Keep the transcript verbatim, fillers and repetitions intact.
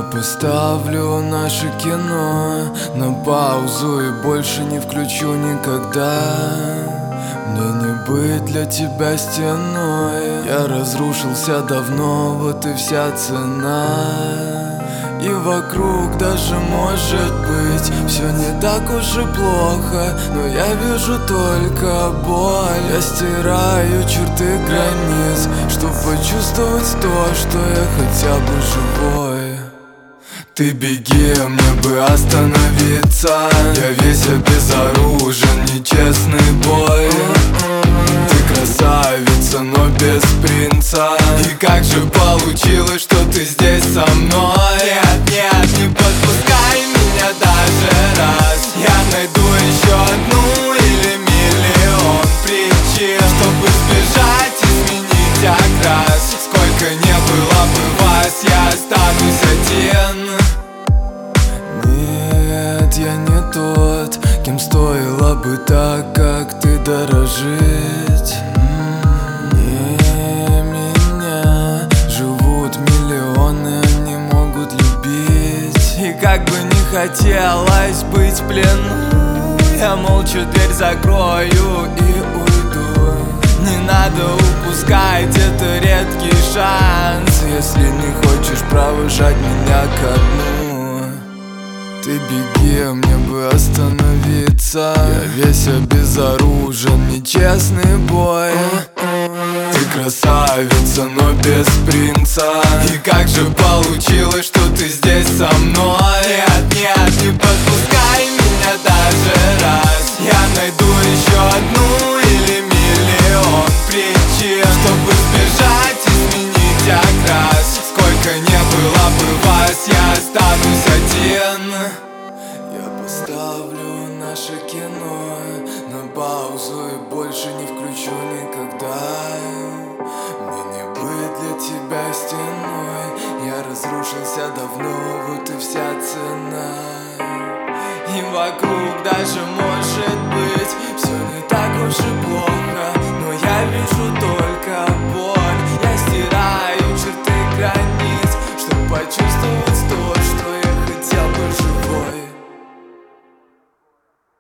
поставлю наше кино на паузу и больше не включу никогда. Мне не быть для тебя стеной. Я разрушился давно, вот и вся цена. И вокруг даже может быть все не так уж и плохо, но я вижу только боль. Я стираю черты границ, чтоб почувствовать то, что я хотя бы живой. Ты беги, мне бы остановиться. Я весь обезоружен, нечестный бой. Ты красавица, но без принца. И как же получилось, что ты здесь со мной? Нет, нет, не подпускай меня даже раз. Я найду еще одну или миллион причин, чтобы сбежать, изменить окрас. Сколько не было бы вас, я останусь один. Нет, я не тот, кем стоило бы так, как ты, дорожить. Не меня живут миллионы, они могут любить. И как бы не хотелось быть в плену, я молча дверь закрою и уйду. Не надо упускать, это редкий шанс, если не хочешь провожать меня ко дну. Ты беги, мне бы остановиться. Я весь обезоружен, нечестный бой. Ты красавица, но без принца. И как же получилось, что ты здесь со мной? Нет, нет, не подпускай меня даже раз. Я найду еще одну или миллион причин, чтобы сбежать, изменить окрас. Сколько не было бы вас, я останусь один. Я поставлю наше кино на паузу и больше не включу никогда. Мне не быть для тебя стеной. Я разрушился давно, вот и вся цена. И вокруг даже может быть все не так уж и плохо, но я вижу то,